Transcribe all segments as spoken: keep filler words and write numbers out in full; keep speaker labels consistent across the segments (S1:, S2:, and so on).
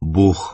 S1: Бог.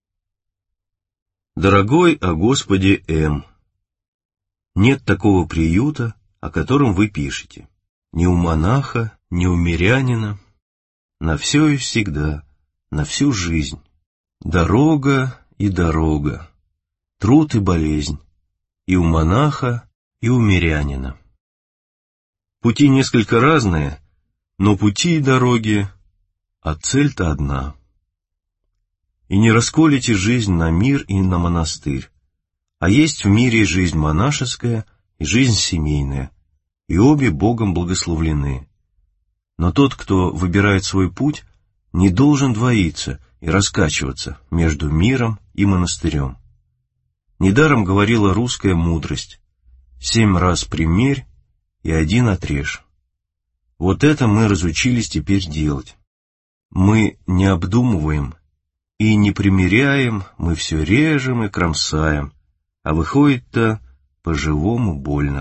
S1: Дорогой о Господе М. Нет такого приюта, о котором вы пишете. Ни у монаха, ни у мирянина. На все и всегда, на всю жизнь. Дорога и дорога, труд и болезнь. И у монаха, и у мирянина. Пути несколько разные, но пути и дороги, а цель-то одна. И не расколите жизнь на мир и на монастырь, а есть в мире жизнь монашеская и жизнь семейная, и обе Богом благословлены. Но тот, кто выбирает свой путь, не должен двоиться и раскачиваться между миром и монастырем. Недаром говорила русская мудрость: «Семь раз примерь и один отрежь». Вот это мы разучились теперь делать. Мы не обдумываем и не примеряем, мы все режем и кромсаем, а выходит-то по-живому больно.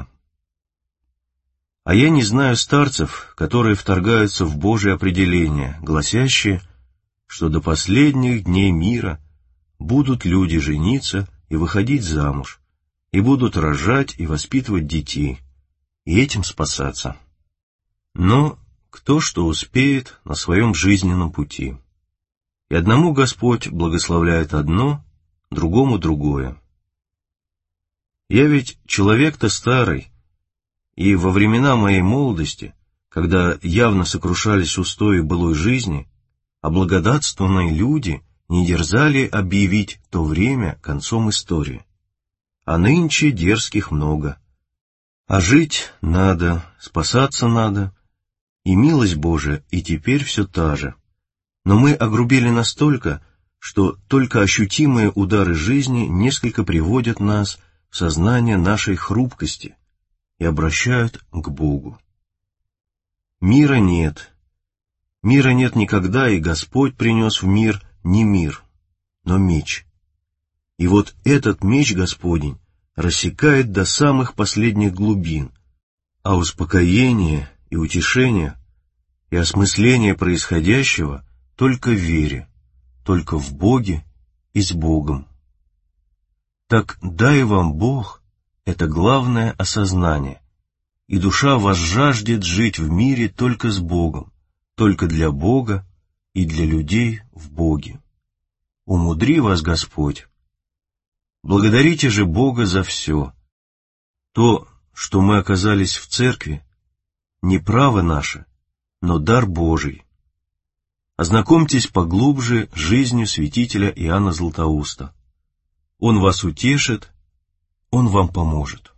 S1: А я не знаю старцев, которые вторгаются в Божие определение, гласящее, что до последних дней мира будут люди жениться и выходить замуж, и будут рожать и воспитывать детей, и этим спасаться. Но кто что успеет на своем жизненном пути. И одному Господь благословляет одно, другому другое. Я ведь человек-то старый, и во времена моей молодости, когда явно сокрушались устои былой жизни, а благодатственные люди не дерзали объявить то время концом истории. А нынче дерзких много. А жить надо, спасаться надо, и милость Божия и теперь все та же. Но мы огрубели настолько, что только ощутимые удары жизни несколько приводят нас в сознание нашей хрупкости и обращают к Богу. Мира нет. Мира нет никогда, и Господь принес в мир не мир, но меч. И вот этот меч Господень рассекает до самых последних глубин, а успокоение и утешение и осмысление происходящего только в вере, только в Боге и с Богом. Так дай вам Бог это главное осознание, и душа вас жаждет жить в мире только с Богом, только для Бога и для людей в Боге. Умудри вас Господь. Благодарите же Бога за все. То, что мы оказались в церкви, не право наше, но дар Божий. Ознакомьтесь поглубже с жизнью святителя Иоанна Златоуста. Он вас утешит, он вам поможет.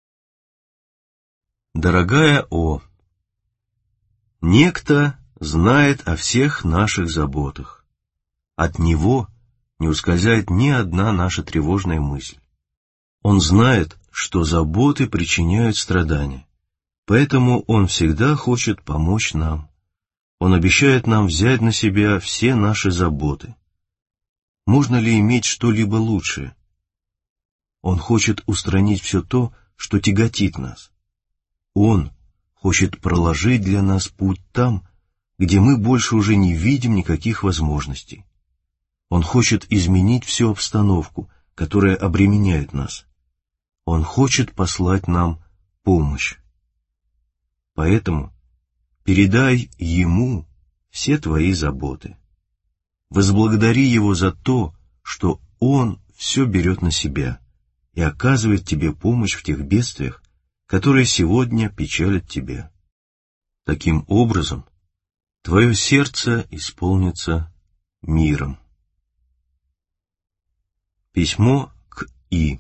S1: Дорогая О, некто знает о всех наших заботах. От него не ускользает ни одна наша тревожная мысль. Он знает, что заботы причиняют страдания, поэтому он всегда хочет помочь нам. Он обещает нам взять на себя все наши заботы. Можно ли иметь что-либо лучшее? Он хочет устранить все то, что тяготит нас. Он хочет проложить для нас путь там, где мы больше уже не видим никаких возможностей. Он хочет изменить всю обстановку, которая обременяет нас. Он хочет послать нам помощь. Поэтому передай Ему все твои заботы. Возблагодари Его за то, что Он все берет на себя и оказывает тебе помощь в тех бедствиях, которые сегодня печалят тебя. Таким образом, твое сердце исполнится миром. Письмо к И.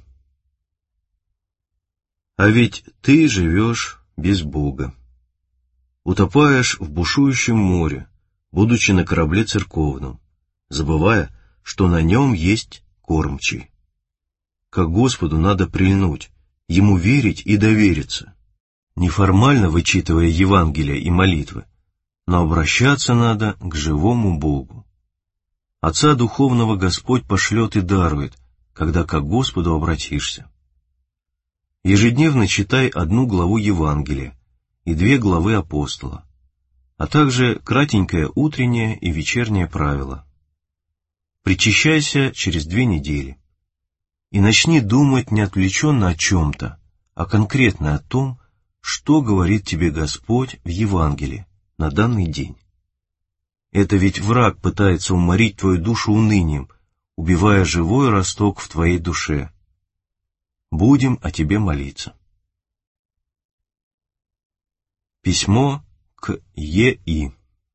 S1: А ведь ты живешь без Бога. Утопаешь в бушующем море, будучи на корабле церковном, забывая, что на нем есть кормчий. К Господу надо прильнуть, Ему верить и довериться, не формально вычитывая Евангелия и молитвы, но обращаться надо к живому Богу. Отца Духовного Господь пошлет и дарует, когда к Господу обратишься. Ежедневно читай одну главу Евангелия и две главы Апостола, а также кратенькое утреннее и вечернее правило. причащайся через две недели и начни думать не отвлеченно о чем-то, а конкретно о том, что говорит тебе Господь в Евангелии на данный день. Это ведь враг пытается уморить твою душу унынием, убивая живой росток в твоей душе. Будем о тебе молиться. Письмо к Е.И.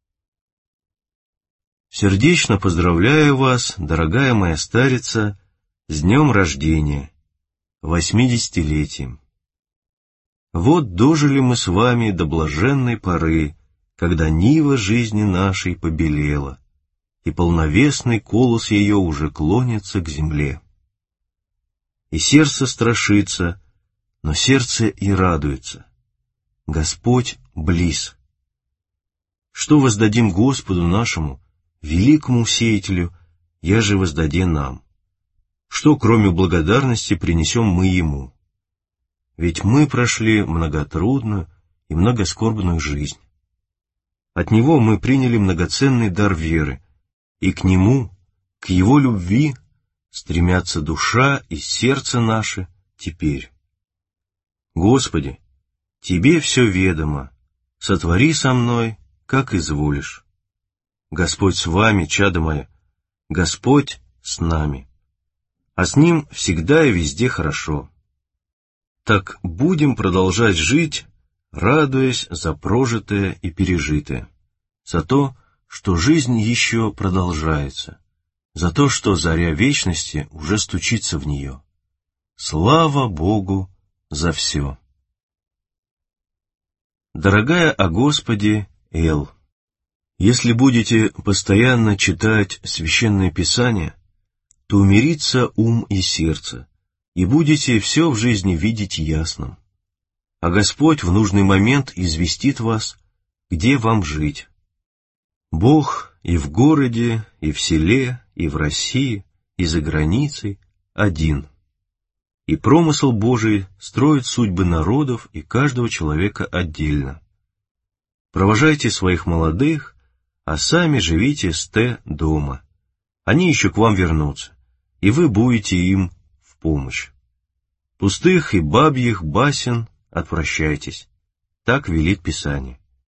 S1: Сердечно поздравляю вас, дорогая моя старица, с днем рождения, восьмидесятилетием. Вот дожили мы с вами до блаженной поры, когда нива жизни нашей побелела, и полновесный колос ее уже клонится к земле. И сердце страшится, но сердце и радуется. Господь близ. Что воздадим Господу нашему, великому сеятелю, я же воздаде нам? Что, кроме благодарности, принесем мы Ему? Ведь мы прошли многотрудную и многоскорбную жизнь. От Него мы приняли многоценный дар веры, и к Нему, к Его любви, стремятся душа и сердце наше теперь. Господи, Тебе все ведомо, сотвори со мной, как изволишь. Господь с вами, чадо мое, Господь с нами, а с Ним всегда и везде хорошо. Так будем продолжать жить, радуясь за прожитое и пережитое, за то, что жизнь еще продолжается, за то, что заря вечности уже стучится в нее. Слава Богу за все. Дорогая о Господе Эл, если будете постоянно читать Священное Писание, то умирится ум и сердце, и будете все в жизни видеть ясным. А Господь в нужный момент известит вас, где вам жить. Бог и в городе, и в селе, и в России, и за границей один. И промысл Божий строит судьбы народов и каждого человека отдельно. Провожайте своих молодых, а сами живите с Т дома. Они еще к вам вернутся, и вы будете им в помощь. Пустых и бабьих басен отвращайтесь, так велит Писание.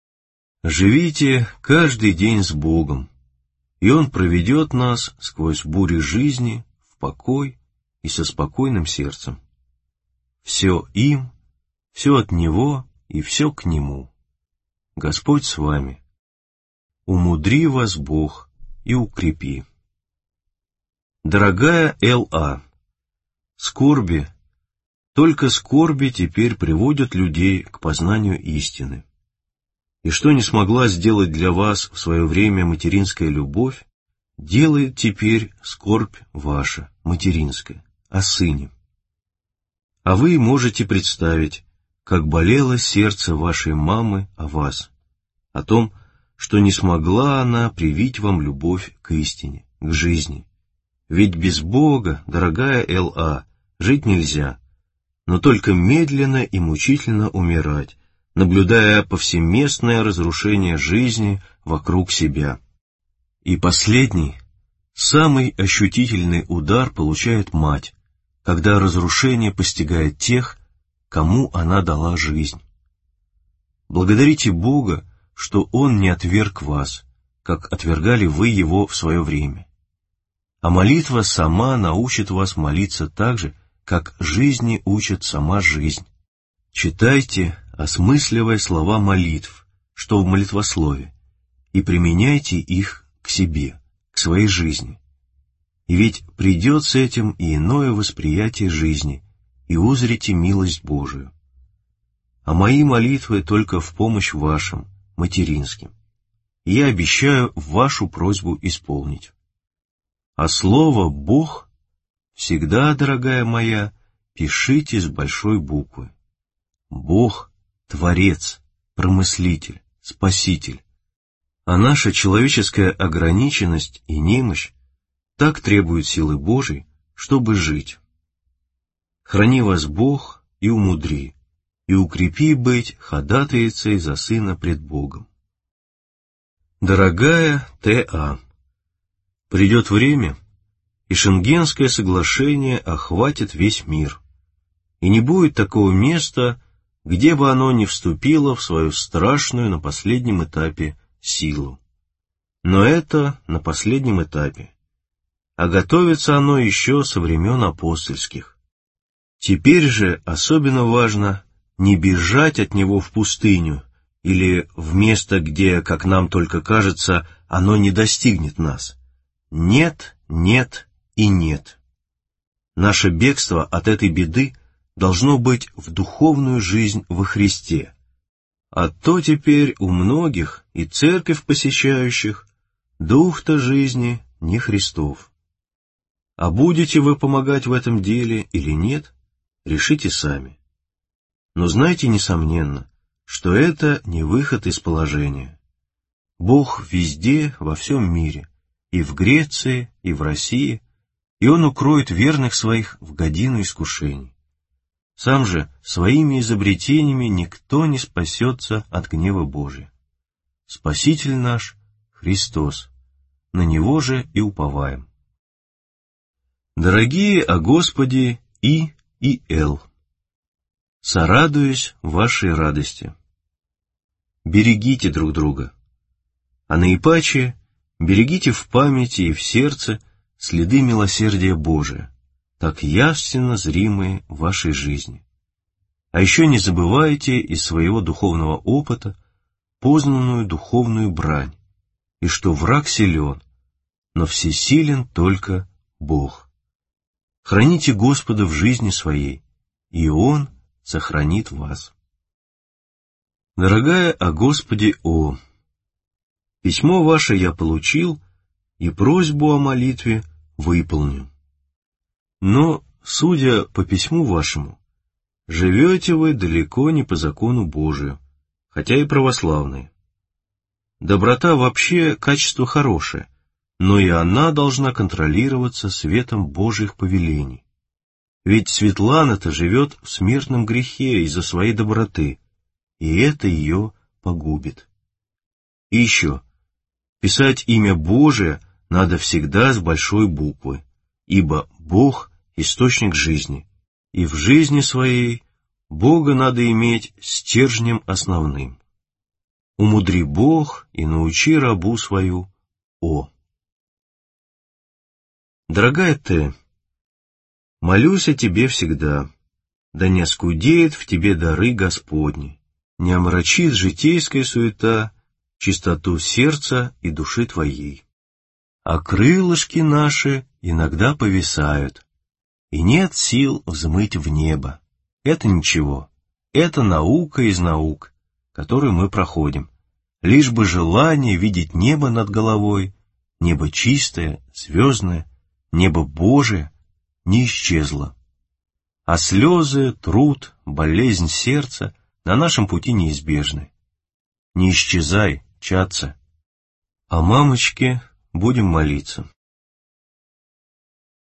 S1: Живите каждый день с Богом, и Он проведет нас сквозь бури жизни в покой и со спокойным сердцем. Все им, все от Него и все к Нему. Господь с вами. Умудри вас Бог и укрепи. Дорогая Л.А., скорби, только скорби теперь приводят людей к познанию истины. И что не смогла сделать для вас в свое время материнская любовь, делает теперь скорбь ваша, материнская, о сыне. А вы можете представить, как болело сердце вашей мамы о вас, о том, что не смогла она привить вам любовь к истине, к жизни. Ведь без Бога, дорогая Л.А., жить нельзя, но только медленно и мучительно умирать, наблюдая повсеместное разрушение жизни вокруг себя. И последний, самый ощутительный удар получает мать, когда разрушение постигает тех, кому она дала жизнь. Благодарите Бога, что Он не отверг вас, как отвергали вы Его в свое время. А молитва сама научит вас молиться так же, как жизни учит сама жизнь. Читайте, осмысливая слова молитв, что в молитвослове, и применяйте их к себе, к своей жизни. И ведь придет с этим и иное восприятие жизни, и узрите милость Божию. А мои молитвы только в помощь вашим, материнским. И я обещаю вашу просьбу исполнить. А слово «Бог» всегда, дорогая моя, пишите с большой буквы. Бог — Творец, Промыслитель, Спаситель. А наша человеческая ограниченность и немощь так требуют силы Божией, чтобы жить. Храни вас Бог и умудри, и укрепи быть ходатайцей за сына пред Богом. Дорогая Т.А., придет время, и Шенгенское соглашение охватит весь мир. И не будет такого места, где бы оно не вступило в свою страшную на последнем этапе силу. Но это на последнем этапе. А готовится оно еще со времен апостольских. Теперь же особенно важно не бежать от него в пустыню или в место, где, как нам только кажется, оно не достигнет нас. Нет, нет и нет. Наше бегство от этой беды должно быть в духовную жизнь во Христе. А то теперь у многих и церковь посещающих дух-то жизни не Христов. А будете вы помогать в этом деле или нет, решите сами. Но знайте несомненно, что это не выход из положения. Бог везде, во всем мире, и в Греции, и в России, и Он укроет верных своих в годину искушений. Сам же своими изобретениями никто не спасется от гнева Божия. Спаситель наш — Христос, на Него же и уповаем. Дорогие о Господе И и Л, сорадуюсь вашей радости. Берегите друг друга, а наипаче берегите в памяти и в сердце следы милосердия Божия, так явственно зримые в вашей жизни. А еще не забывайте из своего духовного опыта познанную духовную брань, и что враг силен, но всесилен только Бог. Храните Господа в жизни своей, и Он сохранит вас. Дорогая о Господе О, письмо ваше я получил, и просьбу о молитве выполню. Но, судя по письму вашему, живете вы далеко не по закону Божию, хотя и православные. Доброта вообще качество хорошее, но и она должна контролироваться светом Божьих повелений. Ведь Светлана-то живет в смертном грехе из-за своей доброты, и это ее погубит. И еще, писать имя Божие надо всегда с большой буквы, ибо Бог — источник жизни, и в жизни своей Бога надо иметь стержнем основным. Умудри Бог и научи рабу свою О. Дорогая Т, молюсь о тебе всегда, да не оскудеет в тебе дары Господни, не омрачит житейская суета чистоту сердца и души твоей. А крылышки наши иногда повисают, и нет сил взмыть в небо. Это ничего, это наука из наук, которую мы проходим, лишь бы желание видеть небо над головой, небо чистое, звездное, небо Божие не исчезло. А слезы, труд, болезнь сердца на нашем пути неизбежны. Не исчезай, чадца. О мамочке будем молиться.